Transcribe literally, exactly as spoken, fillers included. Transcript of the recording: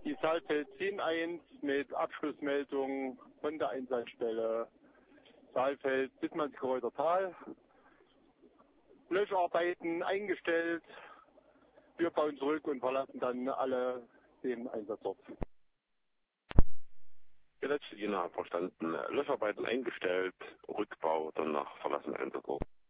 Die Saalfeld zehn eins mit Abschlussmeldung von der Einsatzstelle Saalfeld Dittmannsgereuter Tal. Löscharbeiten eingestellt. Wir bauen zurück und verlassen dann alle den Einsatzort. Der letzte Diener verstanden. Löscharbeiten eingestellt, Rückbau, danach verlassen Einsatzort.